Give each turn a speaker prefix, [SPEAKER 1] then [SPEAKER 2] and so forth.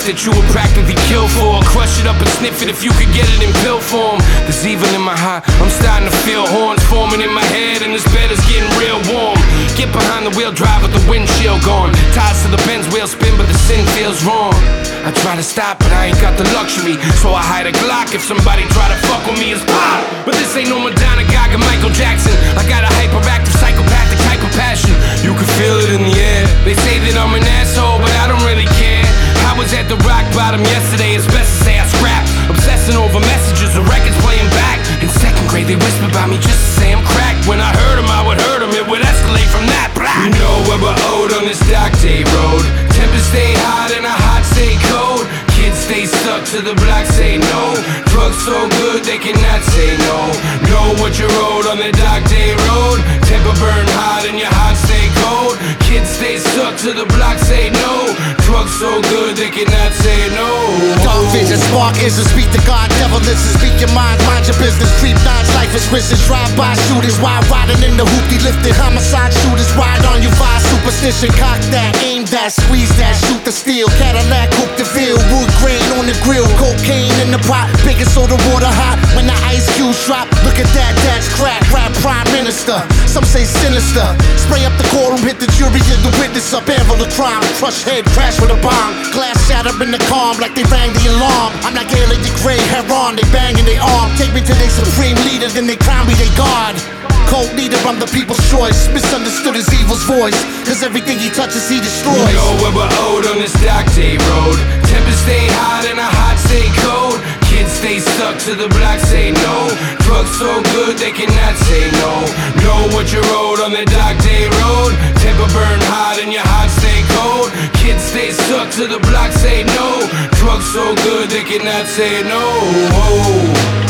[SPEAKER 1] that you would practically kill for. Crush it up and sniff it if you could get it in pill form. There's evil in my heart, I'm starting to feel horns forming in my head, and this bed is getting real warm. Get behind the wheel, drive with the windshield gone. Ties to the Benz wheel spin, but the sin feels wrong. I try to stop, but I ain't got the luxury, so I hide a Glock if somebody try to fuck with me. It's pop, but this ain't no Madonna, Gaga, Michael Jackson. I got a hyperactive, psychopathic type of passion. You can feel it in the air. They say that I'm an asshole, but I don't really care. I was at the rock bottom yesterday, it's best to say I scrapped. Obsessing over messages, the records playing back. In second grade they whispered about me just to say I'm cracked. When I heard them, I would hurt them, it would escalate from that. You know what we're owed on this dark day road. Tempers stay hot and our hearts stay cold. Kids stay stuck to the block, say no. Drugs so good they cannot say no. Know what you're owed on the dark day road. Temper burn hot and your heart stay cold. Kids stay stuck to the block, say no. Drugs so good they cannot say no.
[SPEAKER 2] Dark vision, spark is speak to God, devil listen. Speak your mind, mind your business. Creep nines, life is risen. Drive-by shooters, wild riding in the hoopty lifted. Homicide shooters, ride on you via superstition. Cock that, aim that, squeeze that, shoot the steel. Cadillac, hoop the field, wood grain on the grill. Cocaine in the pot, baking soda, water hot. When the ice cubes drop, look at that, that's crack. Rap prime minister, some say sinister. Spray up the courtroom, hit the jury and the witness up. Anvil the crime, crush head, crash with a bomb. Glass shatter in the calm like they rang the alarm. I'm not Gaelic the Grey, Heron, they banging their arm. Take me to their supreme leader, then they crown me their god. Cold leader, I'm the people's choice. Misunderstood his evil's voice, cause everything he touches he destroys.
[SPEAKER 1] You know what we're owed on this dark day road. Tempers stay hot and our hearts stay cold. Kids stay stuck to the block, say no. Drugs so good they cannot say no. Know what you're owed on the dark day road. Temper burn hot and your heart stay cold. Kids stay stuck to the block, say no. Drugs so good they cannot say no.